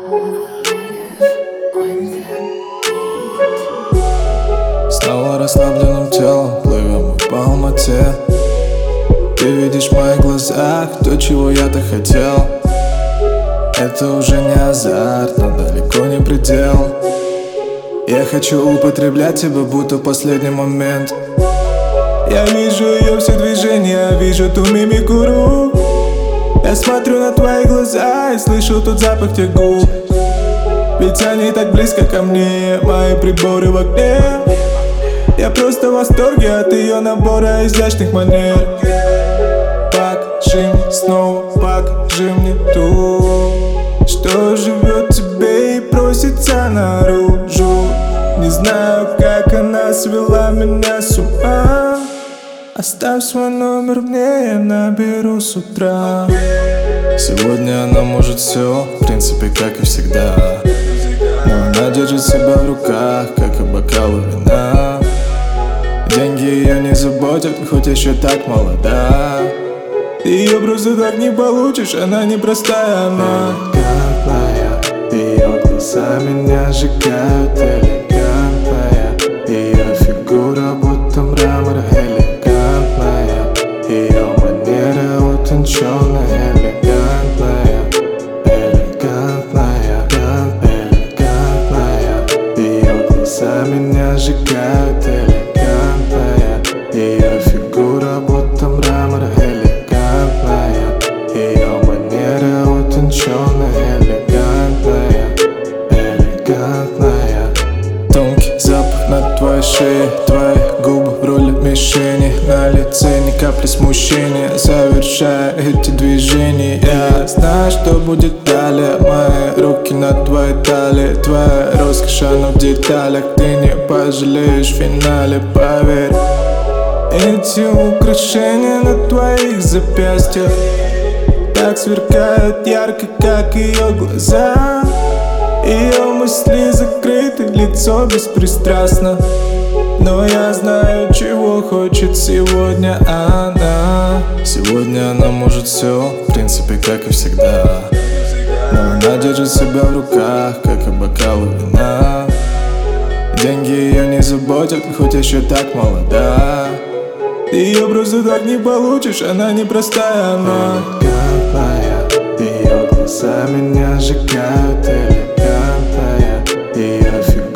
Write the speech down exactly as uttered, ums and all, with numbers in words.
Снова расслабленным телом плывем по Алмате. Ты видишь в моих глазах то, чего я-то хотел. Это уже не азарт, но далеко не предел. Я хочу употреблять тебя, будто последний момент. Я вижу ее все движения, вижу ту мимику рук. Я смотрю на твои глаза и слышу тот запах тех губ. Ведь они так близко ко мне, мои приборы в окне. Я просто в восторге от ее набора изящных манер. Покажи мне снова, покажи мне ту, что живет в тебе и просится наружу. Не знаю, как она свела меня с ума. Оставь свой номер мне, я наберу с утра. Сегодня она может все, в принципе, как и всегда. Но она держит себя в руках, как и бокалы вина. Деньги ее не заботят, хоть еще так молода. Ты ее просто так не получишь, она непростая, она элегантная. Ее глаза меня сжигают, элегантная. Ее фигура будто мрамор, элегантная. Ее манера утонченная, элегантная. Элегантная, элегантная. Ее глаза меня сжигают, элегантная. Ее фигура будто мрамор, элегантная. Ее манера утонченная, элегантная. Элегантная. Тонкий запах на твоей шее, твои губы в роли мишени. На лице ни капли смущения, совершая эти движения. Я знаю, что будет далее. Мои руки на твоей талии, твоя роскошь, она в деталях. Ты не пожалеешь в финале, поверь. Эти украшения на твоих запястьях так сверкают ярко, как ее глаза. Ее мысли закрыты, лицо беспристрастно. Но я знаю, чего хочет сегодня она. Сегодня она может все, в принципе, как и всегда. Но она держит себя в руках, как и бокалы вина. Деньги ее не заботят, хоть еще так молода. Ты ее просто так не получишь, она непростая, она элегантная. Ее глаза меня сжигают, элегантная. Ее фигура